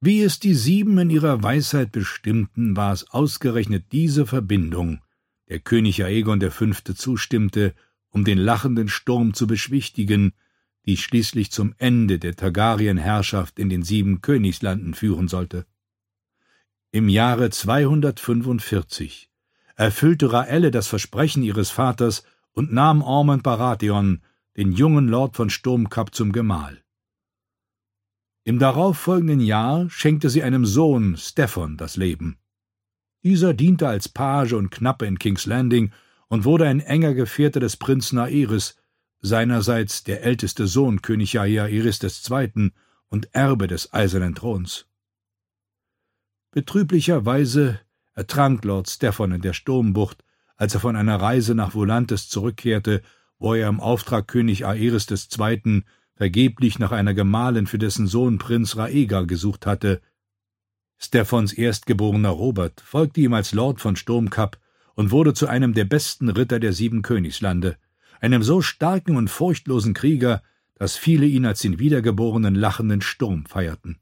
Wie es die Sieben in ihrer Weisheit bestimmten, war es ausgerechnet diese Verbindung, der König Aegon V. zustimmte, um den lachenden Sturm zu beschwichtigen, die schließlich zum Ende der Targaryen-Herrschaft in den 7 Königslanden führen sollte. Im Jahre 245 erfüllte Raelle das Versprechen ihres Vaters und nahm Ormond Baratheon, den jungen Lord von Sturmkap, zum Gemahl. Im darauffolgenden Jahr schenkte sie einem Sohn, Steffon, das Leben. Dieser diente als Page und Knappe in King's Landing und wurde ein enger Gefährte des Prinzen Aerys, seinerseits der älteste Sohn König Jaehaerys II. Und Erbe des Eisernen Throns. Betrüblicherweise ertrank Lord Steffon in der Sturmbucht, als er von einer Reise nach Volantis zurückkehrte, wo er im Auftrag König Aerys II. Vergeblich nach einer Gemahlin für dessen Sohn Prinz Rhaegar gesucht hatte. Steffons erstgeborener Robert folgte ihm als Lord von Sturmkap und wurde zu einem der besten Ritter der 7 Königslande, einem so starken und furchtlosen Krieger, dass viele ihn als den wiedergeborenen lachenden Sturm feierten.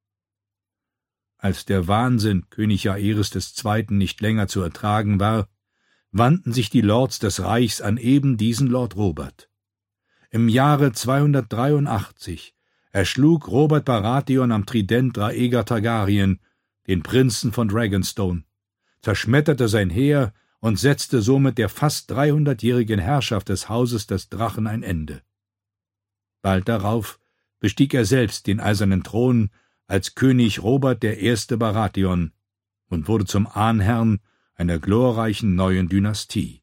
Als der Wahnsinn König Jaehaerys II. Nicht länger zu ertragen war, wandten sich die Lords des Reichs an eben diesen Lord Robert. Im Jahre 283 erschlug Robert Baratheon am Trident Rhaegar Targaryen, den Prinzen von Dragonstone, zerschmetterte sein Heer und setzte somit der fast 300-jährigen Herrschaft des Hauses des Drachen ein Ende. Bald darauf bestieg er selbst den eisernen Thron als König Robert I. Baratheon und wurde zum Ahnherrn einer glorreichen neuen Dynastie.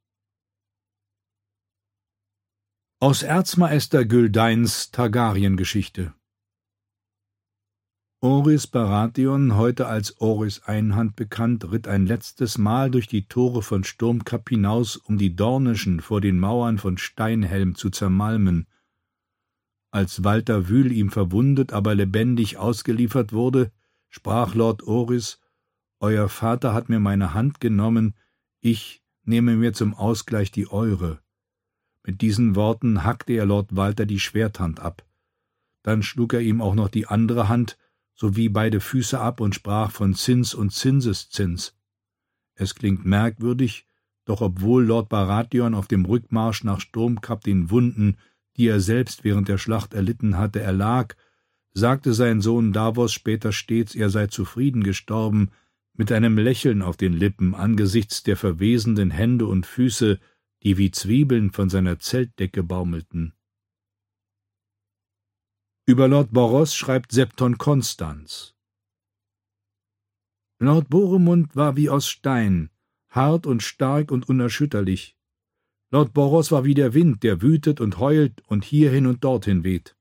Aus Erzmeister Güldains Targaryen-Geschichte. Orys Baratheon, heute als Orys Einhand bekannt, ritt ein letztes Mal durch die Tore von Sturmkap hinaus, um die Dornischen vor den Mauern von Steinhelm zu zermalmen. Als Walter Wühl ihm verwundet, aber lebendig ausgeliefert wurde, sprach Lord Orys: »Euer Vater hat mir meine Hand genommen, ich nehme mir zum Ausgleich die eure.« Mit diesen Worten hackte er Lord Walter die Schwerthand ab. Dann schlug er ihm auch noch die andere Hand sowie beide Füße ab und sprach von Zins und Zinseszins. Es klingt merkwürdig, doch obwohl Lord Baratheon auf dem Rückmarsch nach Sturmkap den Wunden, die er selbst während der Schlacht erlitten hatte, erlag, sagte sein Sohn Davos später stets, er sei zufrieden gestorben, mit einem Lächeln auf den Lippen angesichts der verwesenden Hände und Füße, die wie Zwiebeln von seiner Zeltdecke baumelten. Über Lord Boros schreibt Septon Constans: Lord Boremund war wie aus Stein, hart und stark und unerschütterlich. Lord Boros war wie der Wind, der wütet und heult und hierhin und dorthin weht.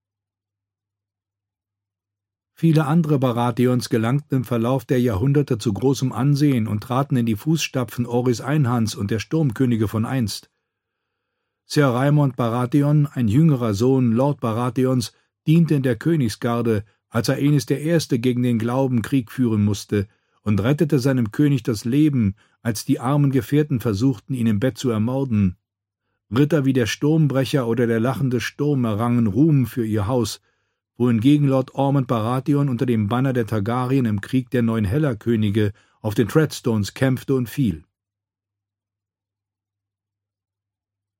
Viele andere Baratheons gelangten im Verlauf der Jahrhunderte zu großem Ansehen und traten in die Fußstapfen Orys Einhands und der Sturmkönige von einst. Ser Raimond Baratheon, ein jüngerer Sohn Lord Baratheons, diente in der Königsgarde, als Aenys I. gegen den Glauben Krieg führen musste, und rettete seinem König das Leben, als die armen Gefährten versuchten, ihn im Bett zu ermorden. Ritter wie der Sturmbrecher oder der lachende Sturm errangen Ruhm für ihr Haus, wohingegen Lord Ormond Baratheon unter dem Banner der Targaryen im Krieg der 9 Hellerkönige auf den Treadstones kämpfte und fiel.